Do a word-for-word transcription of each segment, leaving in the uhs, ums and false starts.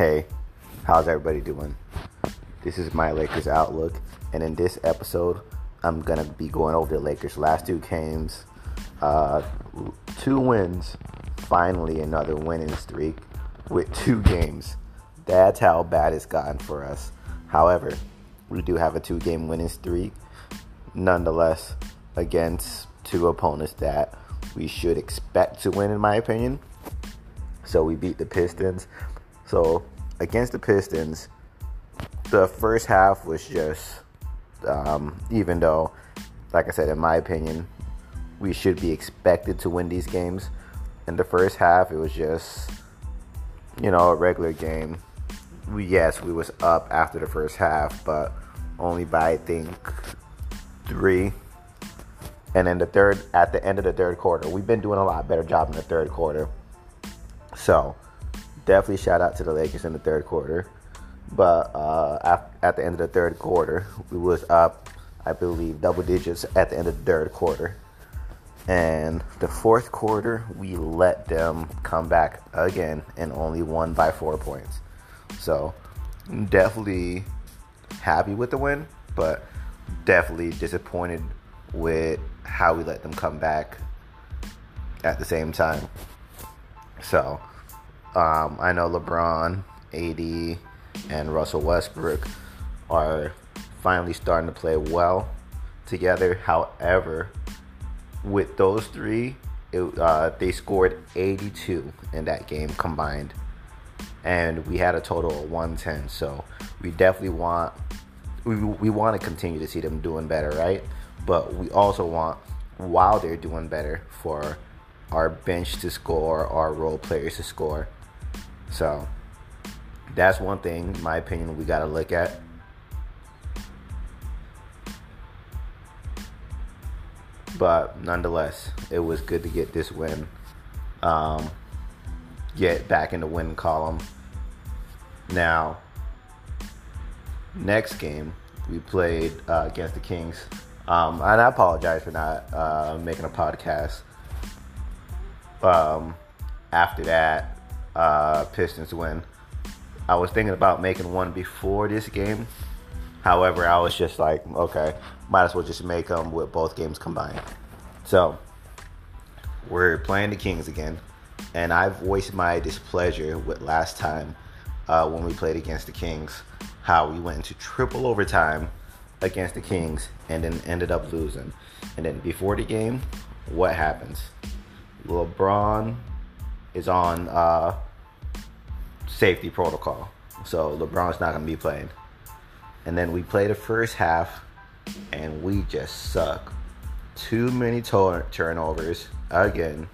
Hey, how's everybody doing? This is my Lakers outlook, and in this episode, I'm gonna be going over the Lakers' last two games, uh, two wins, finally another winning streak with two games. That's how bad it's gotten for us. However, we do have a two-game winning streak, nonetheless, against two opponents that we should expect to win, in my opinion. So we beat the Pistons. So against the Pistons, the first half was just, um, even though, like I said, in my opinion, we should be expected to win these games. In the first half, it was just, you know, a regular game. We, yes, we was up after the first half, but only by, I think, three. And then the third, at the end of the third quarter, we've been doing a lot better job in the third quarter. So definitely shout out to the Lakers in the third quarter. But uh, at, at the end of the third quarter, we was up, I believe, double digits at the end of the third quarter. And the fourth quarter, we let them come back again and only won by four points. So definitely happy with the win, but definitely disappointed with how we let them come back at the same time. So um, I know LeBron, A D, and Russell Westbrook are finally starting to play well together. However, with those three, it, uh, they scored eighty-two in that game combined, and we had a total of one ten. So we definitely want we we want to continue to see them doing better, right? But we also want, while they're doing better, for our bench to score, our role players to score. So that's one thing, in my opinion, we got to look at. But nonetheless, it was good to get this win. Um, get back in the win column. Now, next game, we played uh, against the Kings. Um, and I apologize for not uh, making a podcast. Um, after that uh, Pistons win, I was thinking about making one before this game. However, I was just like, okay, might as well just make them with both games combined. So we're playing the Kings again, and I voiced my displeasure with last time uh, when we played against the Kings, how we went into triple overtime against the Kings and then ended up losing. And then before the game, what happens? LeBron is on uh, safety protocol, so LeBron's not going to be playing. And then we play the first half, and we just suck. Too many to- turnovers again.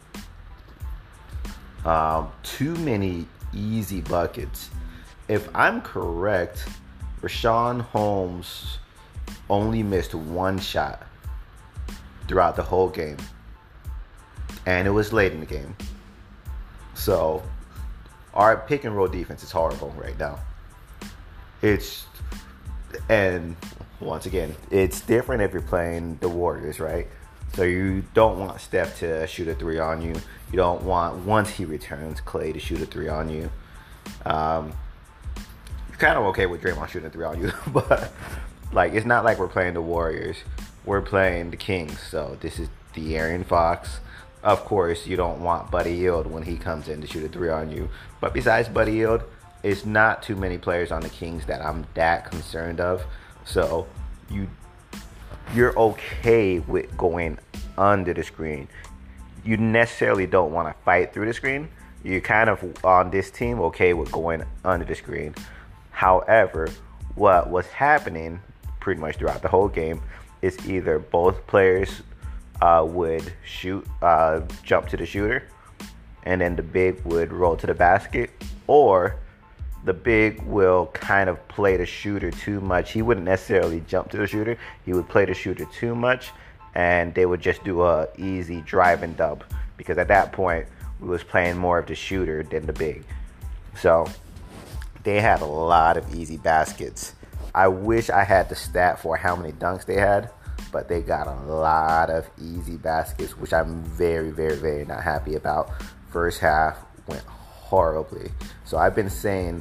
Um, too many easy buckets. If I'm correct, Richaun Holmes only missed one shot throughout the whole game. And it was late in the game. So our pick and roll defense is horrible right now. It's, and once again, it's different if you're playing the Warriors, right? So you don't want Steph to shoot a three on you. You don't want, once he returns, Klay to shoot a three on you. Um, you're kind of okay with Draymond shooting a three on you, but like, it's not like we're playing the Warriors. We're playing the Kings. So this is De'Aaron Fox. Of course, you don't want Buddy Hield when he comes in to shoot a three on you. But besides Buddy Hield, it's not too many players on the Kings that I'm that concerned of. So you, you're okay with going under the screen. You necessarily don't want to fight through the screen. You're kind of, on this team, okay with going under the screen. However, what was happening pretty much throughout the whole game is either both players uh, would shoot, uh, jump to the shooter, and then the big would roll to the basket, or the big will kind of play the shooter too much. He wouldn't necessarily jump to the shooter. He would play the shooter too much, and they would just do a easy drive and dunk, because at that point, we was playing more of the shooter than the big. So they had a lot of easy baskets. I wish I had the stat for how many dunks they had, but they got a lot of easy baskets, which I'm very, very, very not happy about. First half went horribly. So I've been saying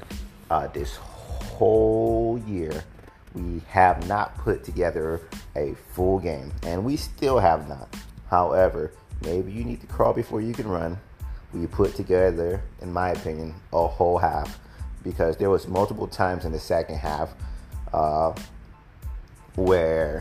uh, this whole year, we have not put together a full game, and we still have not. However, maybe you need to crawl before you can run. We put together, in my opinion, a whole half, because there was multiple times in the second half uh, where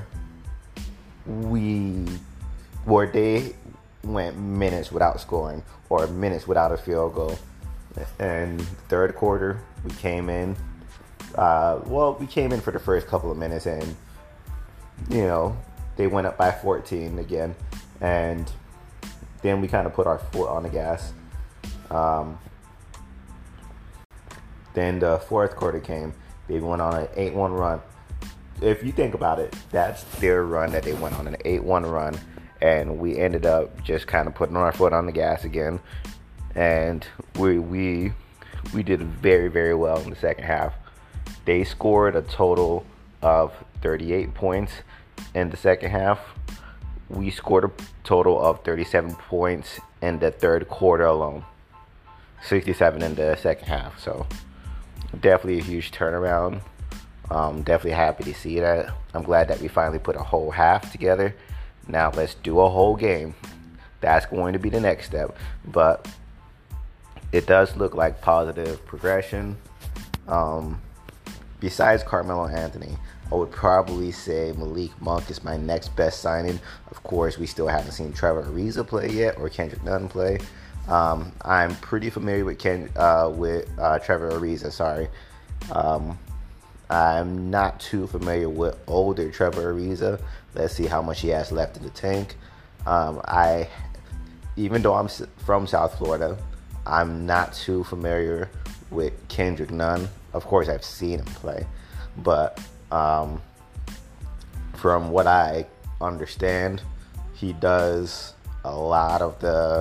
we, where they went minutes without scoring or minutes without a field goal. And third quarter, we came in. Uh, well, we came in for the first couple of minutes, and you know they went up by fourteen again, and then we kind of put our foot on the gas. Um, then the fourth quarter came. They went on an eight one run. If you think about it, that's their run that they went on, an eight one run, and we ended up just kind of putting our foot on the gas again. And we we we did very, very well in the second half. They scored a total of thirty-eight points in the second half. We scored a total of thirty-seven points in the third quarter alone. sixty-seven in the second half. So definitely a huge turnaround. Um, definitely happy to see that. I'm glad that we finally put a whole half together. Now let's do a whole game. That's going to be the next step. But it does look like positive progression. Um, besides Carmelo Anthony, I would probably say Malik Monk is my next best signing. Of course, we still haven't seen Trevor Ariza play yet, or Kendrick Nunn play. Um, I'm pretty familiar with Ken, uh, with uh, Trevor Ariza. Sorry, um, I'm not too familiar with older Trevor Ariza. Let's see how much he has left in the tank. Um, I, even though I'm from South Florida, I'm not too familiar with Kendrick Nunn. Of course, I've seen him play, but um, from what I understand, he does a lot of the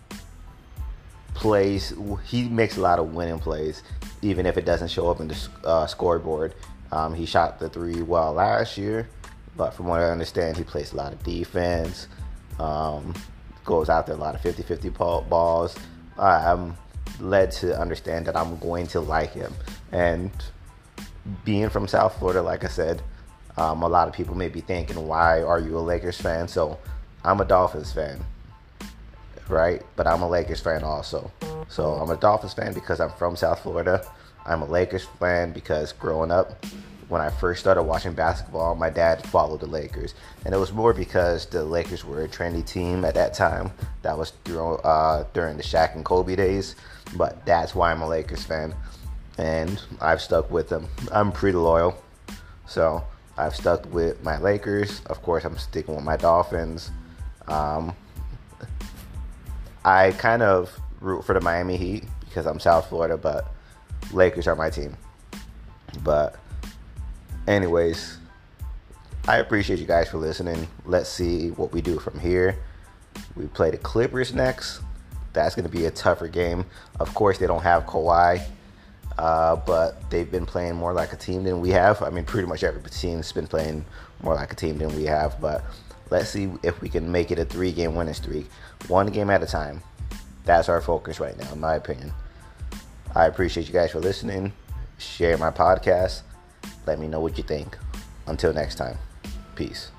plays. He makes a lot of winning plays, even if it doesn't show up in the uh, scoreboard. Um, he shot the three well last year, but from what I understand, he plays a lot of defense, um, goes out there a lot of fifty-fifty balls. I'm led to understand that I'm going to like him. And being from South Florida, like I said, um, a lot of people may be thinking, why are you a Lakers fan? So I'm a Dolphins fan, right? But I'm a Lakers fan also. So I'm a Dolphins fan because I'm from South Florida. I'm a Lakers fan because growing up, when I first started watching basketball, my dad followed the Lakers. And it was more because the Lakers were a trendy team at that time. That was during, uh, during the Shaq and Kobe days. But that's why I'm a Lakers fan. And I've stuck with them. I'm pretty loyal. So I've stuck with my Lakers. Of course, I'm sticking with my Dolphins. Um, I kind of root for the Miami Heat because I'm South Florida, but Lakers are my team. But anyways, I appreciate you guys for listening. Let's see what we do from here. We play the Clippers next. That's going to be a tougher game. Of course, they don't have Kawhi, uh, but they've been playing more like a team than we have. I mean, pretty much every team's been playing more like a team than we have. But let's see if we can make it a three-game winning streak, one game at a time. That's our focus right now, in my opinion. I appreciate you guys for listening. Share my podcast. Let me know what you think. Until next time, peace.